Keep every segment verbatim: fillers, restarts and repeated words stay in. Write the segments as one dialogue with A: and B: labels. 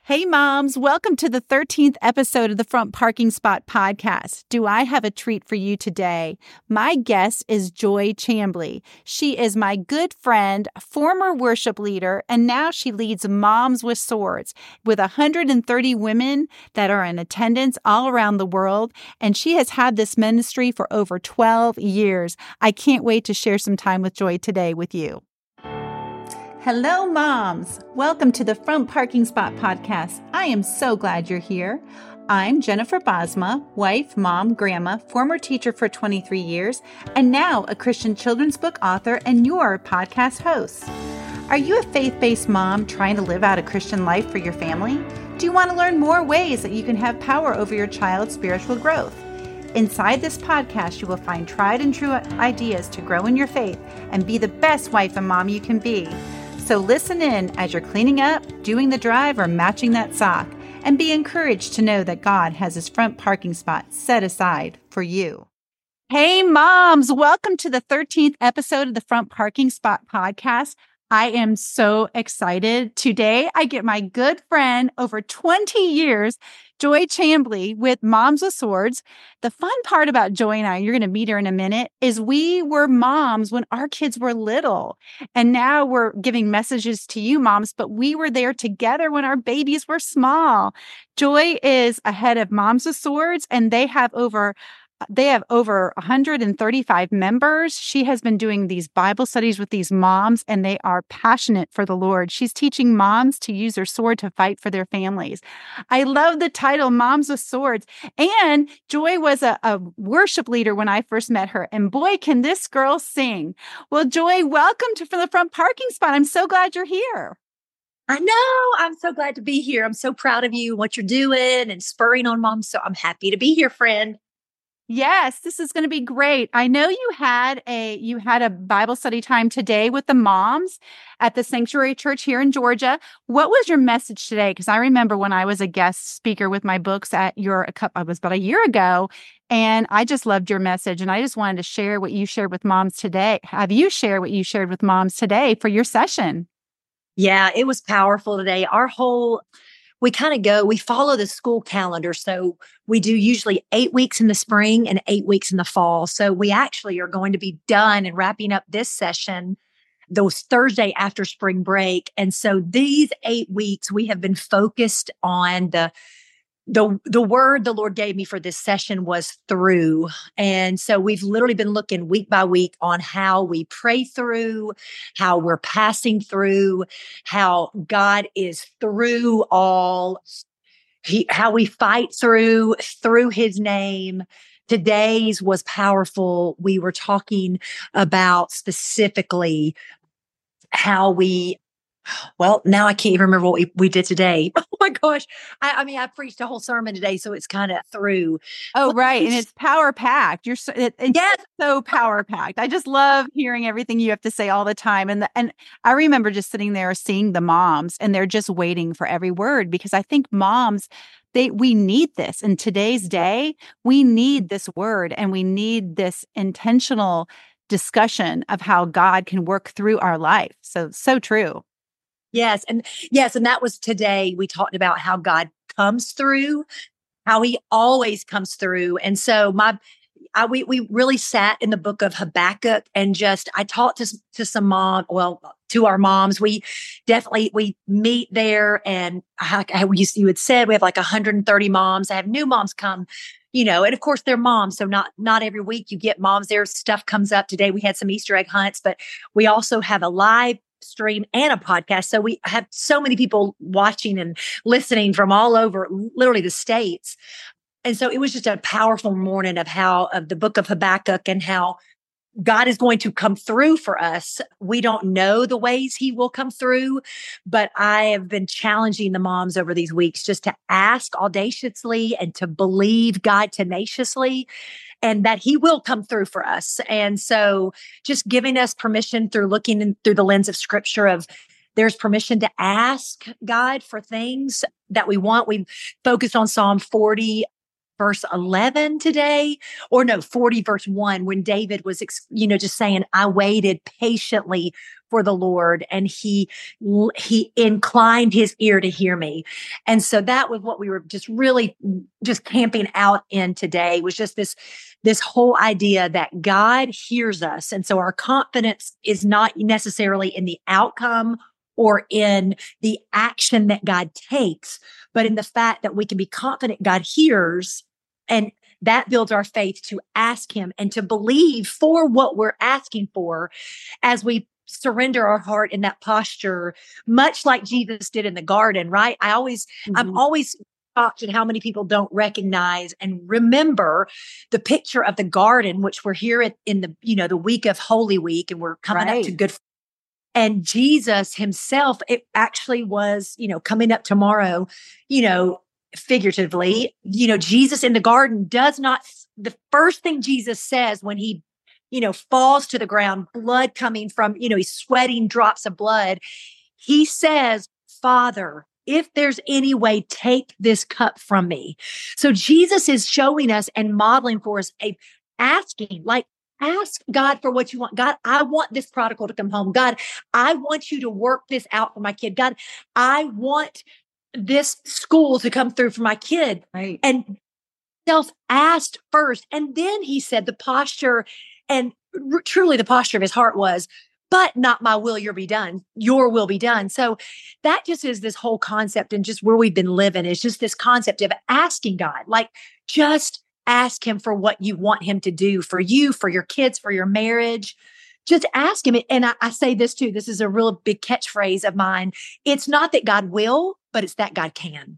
A: Hey moms, welcome to the thirteenth episode of the Front Parking Spot podcast. Do I have a treat for you today? My guest is Joy Chamblee. She is my good friend, former worship leader, and now she leads Moms with Swords with one hundred thirty women that are in attendance all around the world. And she has had this ministry for over twelve years. I can't wait to share some time with Joy today with you. Hello, moms. Welcome to the Front Parking Spot podcast. I am so glad you're here. I'm Jennifer Bosma, wife, mom, grandma, former teacher for twenty-three years, and now a Christian children's book author and your podcast host. Are you a faith-based mom trying to live out a Christian life for your family? Do you want to learn more ways that you can have power over your child's spiritual growth? Inside this podcast, you will find tried and true ideas to grow in your faith and be the best wife and mom you can be. So listen in as you're cleaning up, doing the drive, or matching that sock, and be encouraged to know that God has his front parking spot set aside for you. Hey, moms, welcome to the thirteenth episode of the Front Parking Spot podcast. I am so excited. Today, I get my good friend over twenty years, Joy Chamblee with Moms with Swords. The fun part about Joy and I, you're going to meet her in a minute, is we were moms when our kids were little. And now we're giving messages to you moms, but we were there together when our babies were small. Joy is ahead of Moms with Swords, and they have over They have over one hundred thirty-five members. She has been doing these Bible studies with these moms, and they are passionate for the Lord. She's teaching moms to use their sword to fight for their families. I love the title, Moms with Swords. And Joy was a, a worship leader when I first met her. And boy, can this girl sing. Well, Joy, welcome to from the Front Parking Spot. I'm so glad you're here.
B: I know. I'm so glad to be here. I'm so proud of you, what you're doing and spurring on moms. So I'm happy to be here, friend.
A: Yes, this is going to be great. I know you had a you had a Bible study time today with the moms at the Sanctuary Church here in Georgia. What was your message today? Because I remember when I was a guest speaker with my books at your a couple, I was about a year ago, and I just loved your message, and I just wanted to share what you shared with moms today. Have you shared what you shared with moms today for your session?
B: Yeah, it was powerful today. Our whole We kind of go, we follow the school calendar. So we do usually eight weeks in the spring and eight weeks in the fall. So we actually are going to be done and wrapping up this session those Thursday after spring break. And so these eight weeks, we have been focused on the The the word the Lord gave me for this session was through. And so we've literally been looking week by week on how we pray through, how we're passing through, how God is through all, he, how we fight through, through his name. Today's was powerful. We were talking about specifically how we Well, now I can't even remember what we, we did today. Oh my gosh. I, I mean, I preached a whole sermon today, so it's kind of through.
A: Oh, right. And it's power packed. You're so, it, it's
B: Yes.
A: so power packed. I just love hearing everything you have to say all the time. And the, and I remember just sitting there seeing the moms, and they're just waiting for every word, because I think moms, they we need this in today's day. We need this word, and we need this intentional discussion of how God can work through our life. So, so true.
B: Yes. And yes. And that was today. We talked about how God comes through, how he always comes through. And so my, I, we, we really sat in the book of Habakkuk, and just, I talked to, to some mom, well, to our moms. We definitely, we meet there, and how, how you, you had said, we have like one hundred thirty moms. I have new moms come, you know, and of course they're moms. So not, not every week you get moms there. Stuff comes up. Today we had some Easter egg hunts, but we also have a live stream and a podcast. So we have so many people watching and listening from all over, literally the states. And so it was just a powerful morning of how, of the book of Habakkuk, and how God is going to come through for us. We don't know the ways he will come through, but I have been challenging the moms over these weeks just to ask audaciously and to believe God tenaciously, and that he will come through for us. And so just giving us permission through looking in, through the lens of scripture, of there's permission to ask God for things that we want. We focused on Psalm forty, verse eleven today, or no, forty verse one, when David was, you know, just saying, I waited patiently for the Lord, and he, he inclined his ear to hear me. And so that was what we were just really just camping out in today, was just this, this whole idea that God hears us. And so our confidence is not necessarily in the outcome or in the action that God takes, but in the fact that we can be confident God hears, and that builds our faith to ask him and to believe for what we're asking for as we surrender our heart in that posture, much like Jesus did in the garden, right? I always, mm-hmm. I'm always shocked at how many people don't recognize and remember the picture of the garden, which we're here at, in the, you know, the week of Holy Week, and we're coming right. up to Good Friday. And Jesus himself, it actually was, you know, coming up tomorrow, you know, figuratively, you know, Jesus in the garden does not, the first thing Jesus says when he, you know, falls to the ground, blood coming from, you know, he's sweating drops of blood. He says, Father, if there's any way, take this cup from me. So Jesus is showing us and modeling for us a asking, like, ask God for what you want. God, I want this prodigal to come home. God, I want you to work this out for my kid. God, I want this school to come through for my kid.
A: Right.
B: And self asked first. And then he said the posture, and r- truly the posture of his heart was, but not my will, your be done. Your will be done. So that just is this whole concept, and just where we've been living is just this concept of asking God, like, just ask him for what you want him to do for you, for your kids, for your marriage. Just ask him. And I, I say this too. This is a real big catchphrase of mine. It's not that God will, but it's that God can.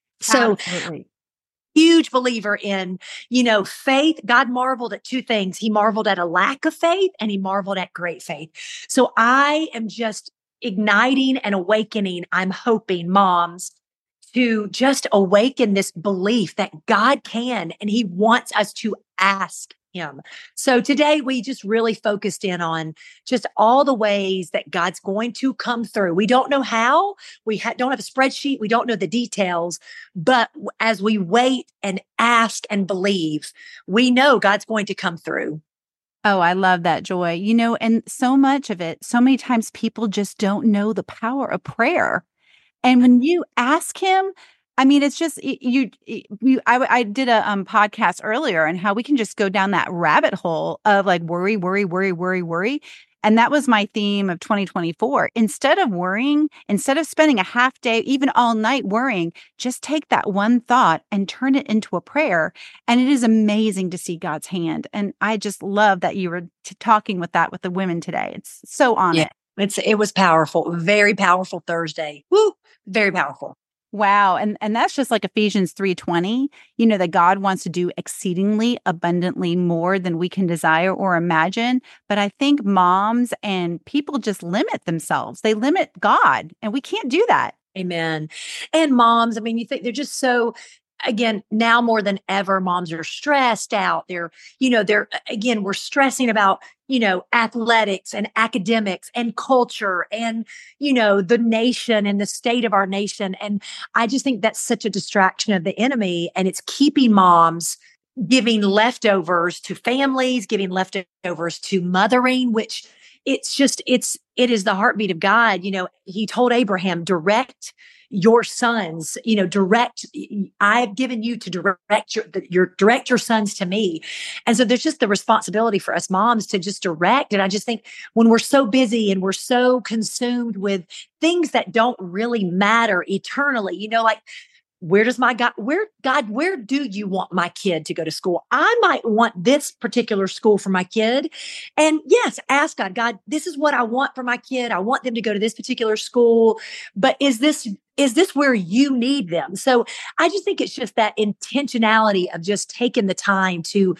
B: So
A: Absolutely.
B: Huge believer in, you know, faith. God marveled at two things. He marveled at a lack of faith, and he marveled at great faith. So I am just igniting and awakening, I'm hoping, moms, to just awaken this belief that God can, and he wants us to ask him. So today we just really focused in on just all the ways that God's going to come through. We don't know how, we ha- don't have a spreadsheet, we don't know the details, but as we wait and ask and believe, we know God's going to come through.
A: Oh, I love that, Joy. You know, and so much of it, so many times people just don't know the power of prayer. And when you ask him, I mean, it's just you. you I, I did a um, podcast earlier on how we can just go down that rabbit hole of like worry, worry, worry, worry, worry. And that was my theme of twenty twenty-four. Instead of worrying, instead of spending a half day, even all night worrying, just take that one thought and turn it into a prayer. And it is amazing to see God's hand. And I just love that you were t- talking with that with the women today. It's so on
B: yeah,
A: it.
B: It's it was powerful, very powerful Thursday. Woo, very powerful.
A: Wow. And and that's just like Ephesians three twenty, you know, that God wants to do exceedingly abundantly more than we can desire or imagine. But I think moms and people just limit themselves. They limit God, and we can't do that.
B: Amen. And moms, I mean, you think they're just so, again, now more than ever, moms are stressed out. They're, you know, they're, again, we're stressing about, you know, athletics and academics and culture and, you know, the nation and the state of our nation. And I just think that's such a distraction of the enemy. And it's keeping moms giving leftovers to families, giving leftovers to mothering, which it's just, it's, it is the heartbeat of God. You know, he told Abraham, direct your sons, you know, direct, I've given you to direct your, your, direct your sons to me. And so there's just the responsibility for us moms to just direct. And I just think when we're so busy and we're so consumed with things that don't really matter eternally, you know, like, where does my God, where, God, where do you want my kid to go to school? I might want this particular school for my kid. And yes, ask God, God, this is what I want for my kid. I want them to go to this particular school, but is this, is this where you need them? So I just think it's just that intentionality of just taking the time to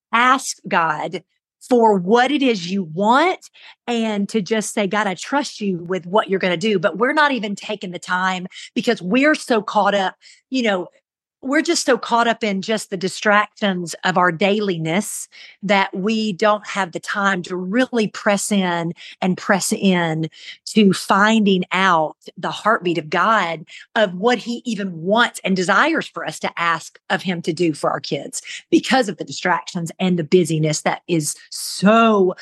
B: ask God for what it is you want, and to just say, God, I trust you with what you're going to do. But we're not even taking the time because we're so caught up, you know, we're just so caught up in just the distractions of our dailiness that we don't have the time to really press in and press in to finding out the heartbeat of God, of what he even wants and desires for us to ask of him to do for our kids, because of the distractions and the busyness that is so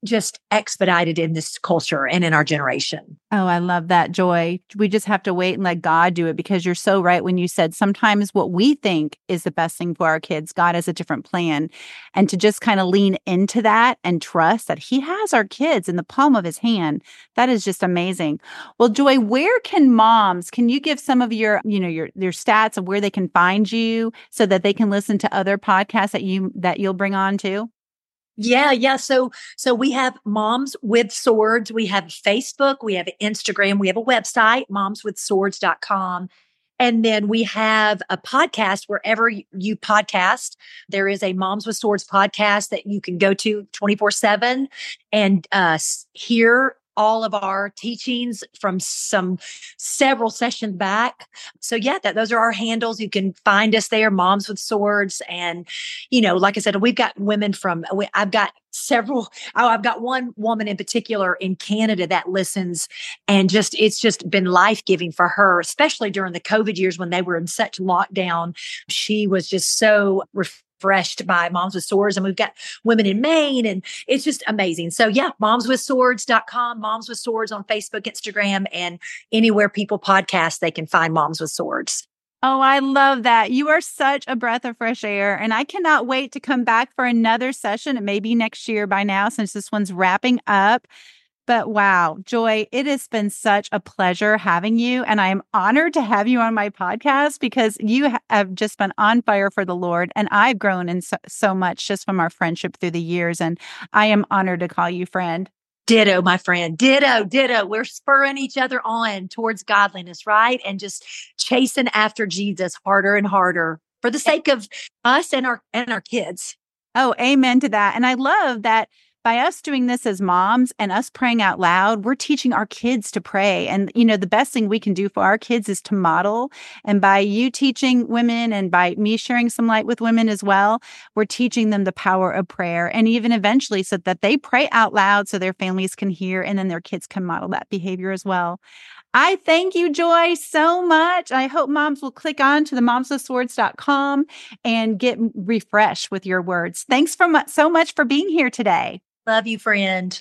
B: just expedited in this culture and in our generation.
A: Oh, I love that, Joy. We just have to wait and let God do it, because you're so right when you said sometimes what we think is the best thing for our kids, God has a different plan. And to just kind of lean into that and trust that He has our kids in the palm of His hand, that is just amazing. Well, Joy, where can moms, can you give some of your, you know, your your stats of where they can find you so that they can listen to other podcasts that you that you'll bring on too?
B: Yeah, yeah. So, so we have Moms with Swords. We have Facebook. We have Instagram. We have a website, moms with swords dot com. And then we have a podcast wherever you, you podcast. There is a Moms with Swords podcast that you can go to twenty-four seven and uh, hear all of our teachings from some several sessions back. So yeah, that those are our handles. You can find us there, Moms with Swords. And, you know, like I said, we've got women from, we, I've got several, oh, I've got one woman in particular in Canada that listens, and just, it's just been life-giving for her, especially during the COVID years when they were in such lockdown. She was just so refreshed by Moms with Swords. And we've got women in Maine, and it's just amazing. So yeah, moms with swords dot com, Moms with Swords on Facebook, Instagram, and anywhere people podcast, they can find Moms with Swords.
A: Oh, I love that. You are such a breath of fresh air. And I cannot wait to come back for another session. It may be next year by now, since this one's wrapping up. But wow, Joy, it has been such a pleasure having you. And I am honored to have you on my podcast, because you ha- have just been on fire for the Lord. And I've grown in so, so much just from our friendship through the years. And I am honored to call you friend.
B: Ditto, my friend. Ditto, ditto. We're spurring each other on towards godliness, right? And just chasing after Jesus harder and harder for the sake of us and our and our kids.
A: Oh, amen to that. And I love that by us doing this as moms and us praying out loud, we're teaching our kids to pray. And, you know, the best thing we can do for our kids is to model. And by you teaching women, and by me sharing some light with women as well, we're teaching them the power of prayer. And even eventually so that they pray out loud so their families can hear, and then their kids can model that behavior as well. I thank you, Joy, so much. I hope moms will click on to the moms with swords dot com and get refreshed with your words. Thanks for mu- so much for being here today.
B: Love you, friend.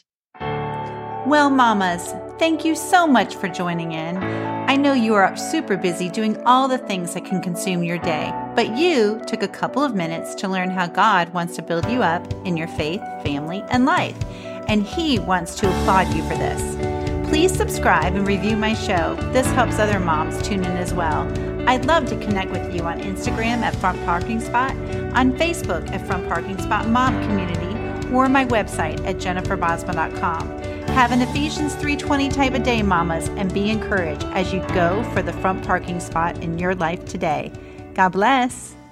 A: Well, mamas, thank you so much for joining in. I know you are super busy doing all the things that can consume your day, but you took a couple of minutes to learn how God wants to build you up in your faith, family, and life, and He wants to applaud you for this. Please subscribe and review my show. This helps other moms tune in as well. I'd love to connect with you on Instagram at Front Parking Spot, on Facebook at Front Parking Spot Mom Community, or my website at jennifer bosma dot com. Have an Ephesians three twenty type of day, mamas, and be encouraged as you go for the front parking spot in your life today. God bless.